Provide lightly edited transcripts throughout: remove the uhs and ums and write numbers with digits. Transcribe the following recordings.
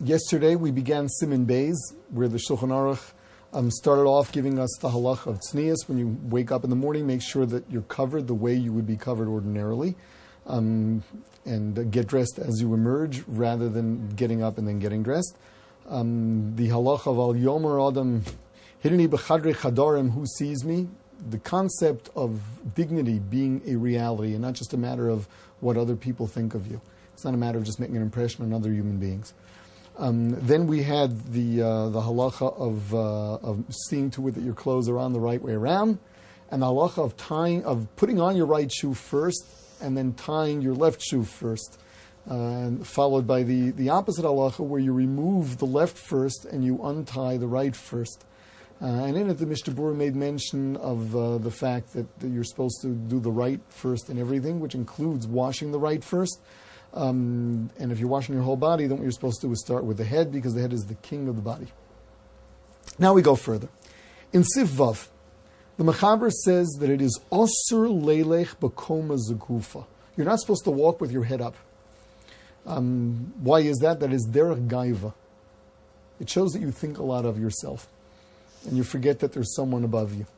Yesterday we began Siman Beis, where the Shulchan Aruch started off giving us the halacha of tznius. When you wake up in the morning, make sure that you're covered the way you would be covered ordinarily, and get dressed as you emerge rather than getting up and then getting dressed. The halacha of al yomer adam hineni b'chadrei chadarim, who sees me? The concept of dignity being a reality and not just a matter of what other people think of you. It's not a matter of just making an impression on other human beings. Then we had the halacha of seeing to it that your clothes are on the right way around, and the halacha of putting on your right shoe first and then tying your left shoe first, followed by the opposite halacha where you remove the left first and you untie the right first. And in it, the Mishnah Berurah made mention of the fact that you're supposed to do the right first in everything, which includes washing the right first. And if you're washing your whole body, then what you're supposed to do is start with the head, because the head is the king of the body. Now we go further. In Sif Vav, the Mechaber says that it is Osur Leilech B'Koma Zekufa. You're not supposed to walk with your head up. Why is that? That is Derech Gaiva. It shows that you think a lot of yourself, and you forget that there's someone above you.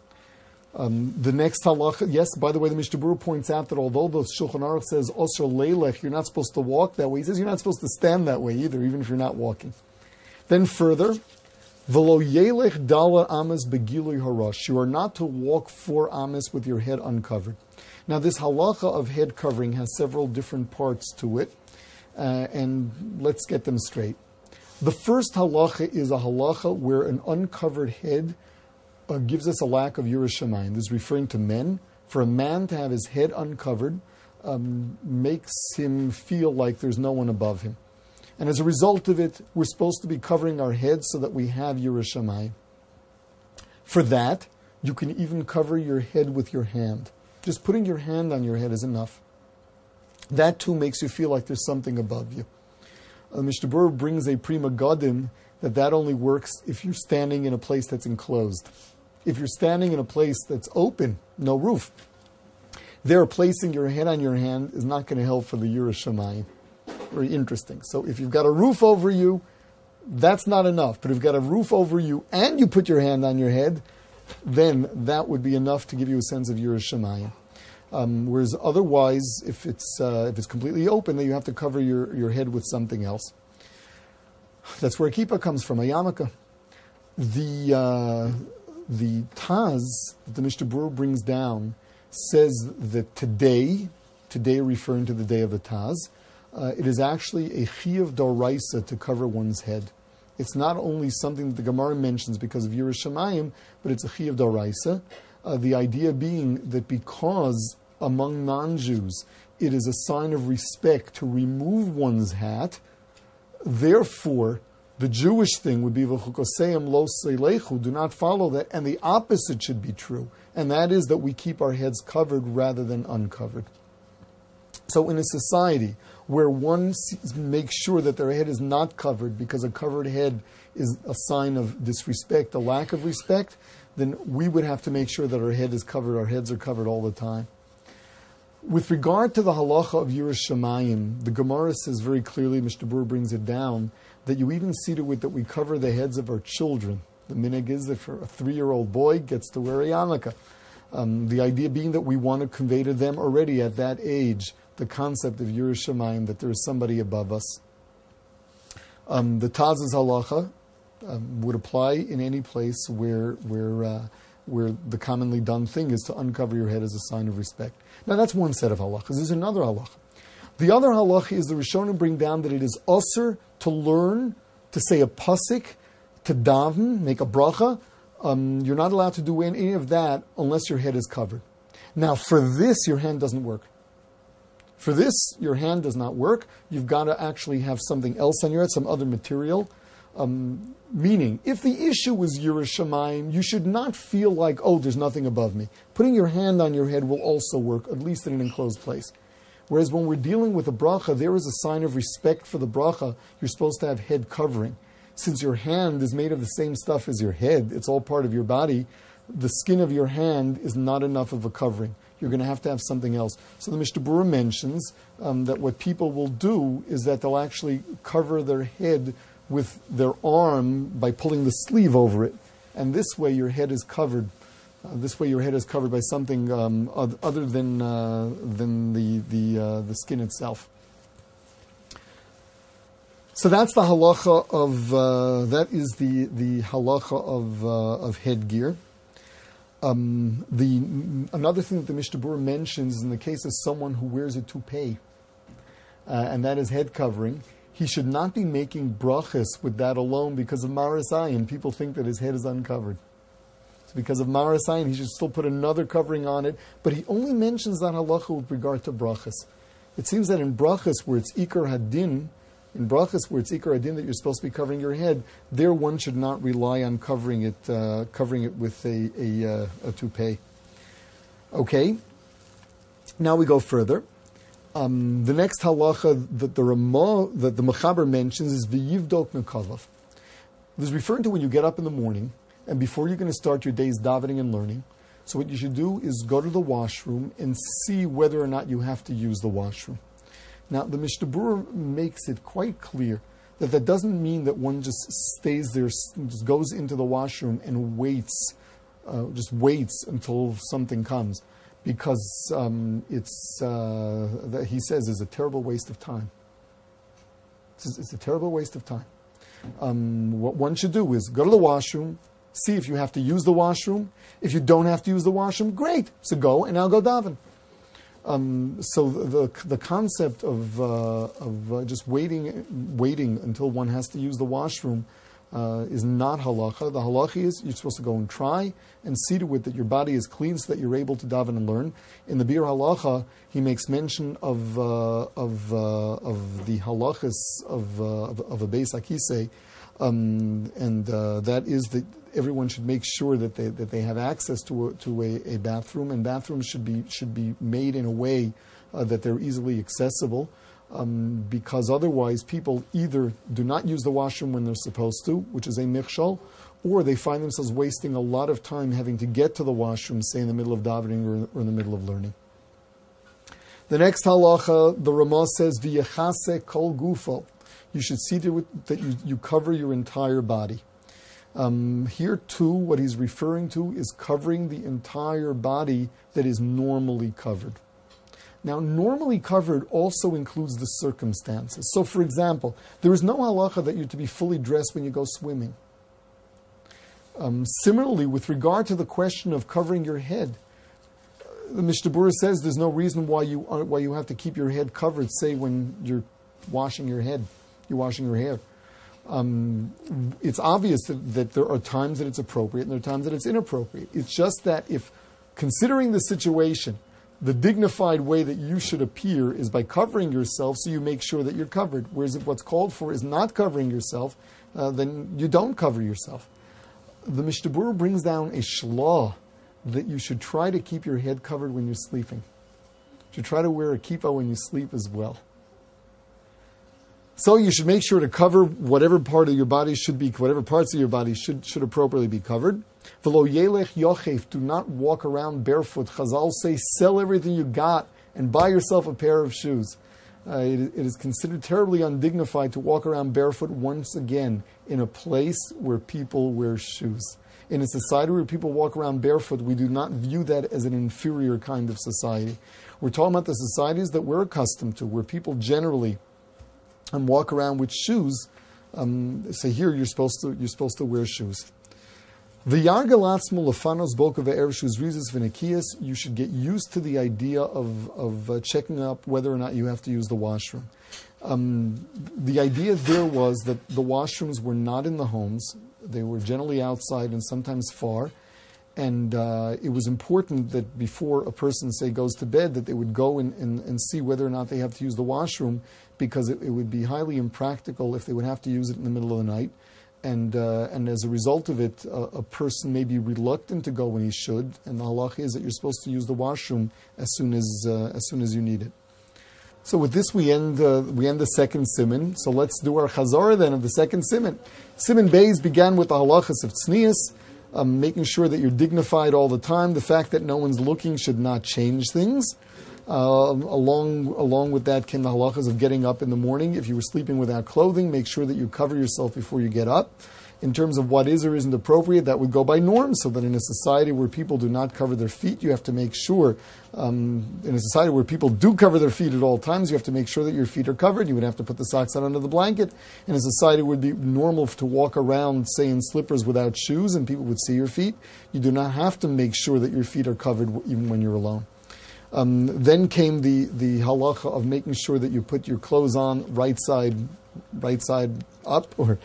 The next halacha, yes, by the way, the Mishnah Berurah points out that although the Shulchan Aruch says Osher Leilech, you're not supposed to walk that way, he says you're not supposed to stand that way either, even if you're not walking. Then further, V'lo Yelech Dala Ames Begilui Harash, you are not to walk 4 ames with your head uncovered. Now this halacha of head covering has several different parts to it, and let's get them straight. The first halacha is a halacha where an uncovered head gives us a lack of Yiras Shamayim. This is referring to men. For a man to have his head uncovered makes him feel like there's no one above him. And as a result of it, we're supposed to be covering our heads so that we have Yiras Shamayim. For that, you can even cover your head with your hand. Just putting your hand on your head is enough. That too makes you feel like there's something above you. Mishnah Berurah brings a prima godim that only works if you're standing in a place that's enclosed. If you're standing in a place that's open, no roof, there placing your head on your hand is not going to help for the Yiras Shamayim. Very interesting. So if you've got a roof over you, that's not enough. But if you've got a roof over you and you put your hand on your head, then that would be enough to give you a sense of Yiras Shamayim. Whereas otherwise, if it's completely open, then you have to cover your head with something else. That's where a kippah comes from, a yarmulke. The Taz that the Mishnah Berurah brings down says that today referring to the day of the Taz, it is actually a chiyuv d'oraisa to cover one's head. It's not only something that the Gemara mentions because of Yiras Shamayim, but it's a chiyuv d'oraisa. The idea being that because among non-Jews it is a sign of respect to remove one's hat, therefore the Jewish thing would be v'chukoseim lo seilechu, do not follow that, and the opposite should be true, and that is that we keep our heads covered rather than uncovered. So in a society where one makes sure that their head is not covered because a covered head is a sign of disrespect, a lack of respect, then we would have to make sure that our head is covered, our heads are covered all the time. With regard to the halacha of Yiras Shamayim, the Gemara says very clearly, Mishnah Berurah brings it down, that you even see to it that we cover the heads of our children. The minhag is that for a 3-year-old boy gets to wear a yarmulke. The idea being that we want to convey to them already at that age the concept of Yiras Shamayim, that there is somebody above us. The Taz's halacha would apply in any place where the commonly done thing is to uncover your head as a sign of respect. Now that's one set of halachas. There's another halacha. The other halacha is the Rishonim bring down that it is usher to learn, to say a pasuk, to daven, make a bracha. You're not allowed to do any of that unless your head is covered. Now for this, your hand doesn't work. For this, your hand does not work. You've got to actually have something else on your head, some other material. Meaning, if the issue was Yiras Shamayim, you should not feel like, oh, there's nothing above me. Putting your hand on your head will also work, at least in an enclosed place. Whereas when we're dealing with a bracha, there is a sign of respect for the bracha. You're supposed to have head covering. Since your hand is made of the same stuff as your head, it's all part of your body, the skin of your hand is not enough of a covering. you're going to have something else. So the Mishnah Berurah mentions that what people will do is that they'll actually cover their head with their arm by pulling the sleeve over it, and this way your head is covered. This way your head is covered by something other than the skin itself. So that's the halacha of that is the halacha of headgear. Another thing that the Mishnah Berurah mentions is in the case of someone who wears a toupee, and that is head covering, he should not be making brachas with that alone because of maras ayin. People think that his head is uncovered. So because of maras ayin, he should still put another covering on it, but he only mentions that halacha with regard to brachas. It seems that in brachas where it's ikar hadin, that you're supposed to be covering your head, there one should not rely on covering it with a toupee. Okay, now we go further. The next halacha that the Mechaber mentions is v'yivdok nekavav. This is referring to when you get up in the morning and before you're going to start your day's davening and learning. So what you should do is go to the washroom and see whether or not you have to use the washroom. Now, the Mishnah Berurah makes it quite clear that doesn't mean that one just stays there, just goes into the washroom and waits until something comes, because that he says is a terrible waste of time. It's a terrible waste of time. What one should do is go to the washroom, see if you have to use the washroom. If you don't have to use the washroom, great. So go, and now go daven. So the concept of just waiting until one has to use the washroom is not halacha. The halacha is you're supposed to go and try and see to it that your body is clean so that you're able to daven and learn. In the Bir Halacha, he makes mention of the halachas of a Beis Akisei, and that is that everyone should make sure that they have access to a bathroom, and bathrooms should be made in a way that they're easily accessible, because otherwise people either do not use the washroom when they're supposed to, which is a michshol, or they find themselves wasting a lot of time having to get to the washroom, say in the middle of davening or in the middle of learning. The next halacha, the Ramah says, v'yechase kol gufo. You should see to it that you cover your entire body. Here too, what he's referring to is covering the entire body that is normally covered. Now, normally covered also includes the circumstances. So, for example, there is no halacha that you're to be fully dressed when you go swimming. Similarly, with regard to the question of covering your head, the Mishnah Berurah says there's no reason why you have to keep your head covered, say when you're washing your head, you're washing your hair. It's obvious that there are times that it's appropriate and there are times that it's inappropriate. It's just that if, considering the situation, the dignified way that you should appear is by covering yourself, so you make sure that you're covered. Whereas if what's called for is not covering yourself, then you don't cover yourself. The Mishnah Berurah brings down a shlah that you should try to keep your head covered when you're sleeping. You should try to wear a kippah when you sleep as well. So you should make sure to cover whatever part of your body whatever parts of your body should appropriately be covered. V'lo yelech yochef, do not walk around barefoot. Chazal say, sell everything you got and buy yourself a pair of shoes. It is considered terribly undignified to walk around barefoot once again in a place where people wear shoes. In a society where people walk around barefoot, we do not view that as an inferior kind of society. We're talking about the societies that we're accustomed to, where people generally walk around with shoes. So here you're supposed to wear shoes. You should get used to the idea of checking up whether or not you have to use the washroom. The idea there was that the washrooms were not in the homes. They were generally outside and sometimes far. And it was important that before a person, say, goes to bed, that they would go and see whether or not they have to use the washroom, because it would be highly impractical if they would have to use it in the middle of the night. And as a result of it, a person may be reluctant to go when he should. And the halach is that you're supposed to use the washroom as soon as you need it. So with this we end the second siman. So let's do our chazara then of the second siman. Siman Beis began with the halachas of tznius. making sure that you're dignified all the time. The fact that no one's looking should not change things. Along with that came the halachas of getting up in the morning. If you were sleeping without clothing, make sure that you cover yourself before you get up. In terms of what is or isn't appropriate, that would go by norms, so that in a society where people do not cover their feet, you have to make sure, in a society where people do cover their feet at all times, you have to make sure that your feet are covered. You would have to put the socks on under the blanket. In a society where it would be normal to walk around, say, in slippers without shoes, and people would see your feet. You do not have to make sure that your feet are covered even when you're alone. Then came the halacha of making sure that you put your clothes on right side up, or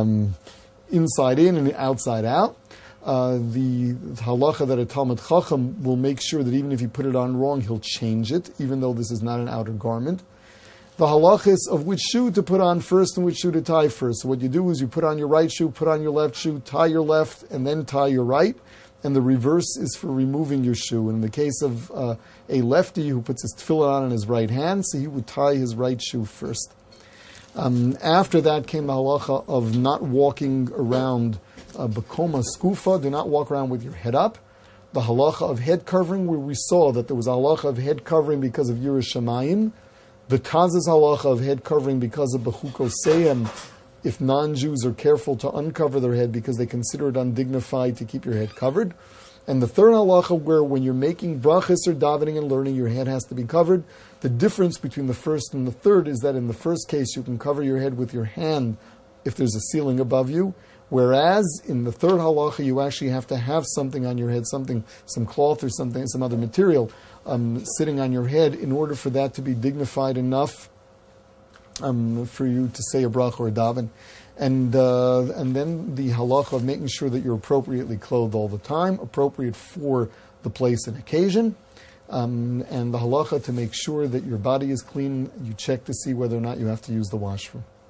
inside in and outside out. The halacha that a Talmud Chacham will make sure that even if you put it on wrong, he'll change it, even though this is not an outer garment. The halachas of which shoe to put on first and which shoe to tie first. So what you do is you put on your right shoe, put on your left shoe, tie your left, and then tie your right. And the reverse is for removing your shoe. And in the case of a lefty who puts his tefillin on in his right hand, so he would tie his right shoe first. After that came the halacha of not walking around bekoma skufa. Do not walk around with your head up. The halacha of head covering, where we saw that there was a halacha of head covering because of Yiras Shamayim. The Taz's halacha of head covering because of Bechukoseyim, if non-Jews are careful to uncover their head because they consider it undignified to keep your head covered. And the third halacha, where when you're making brachas or davening and learning, your head has to be covered. The difference between the first and the third is that in the first case, you can cover your head with your hand if there's a ceiling above you, whereas in the third halacha, you actually have to have something on your head, some cloth or something, some other material sitting on your head in order for that to be dignified enough for you to say a bracha or a daven. And then the halacha of making sure that you're appropriately clothed all the time, appropriate for the place and occasion, and the halacha to make sure that your body is clean. You check to see whether or not you have to use the washroom.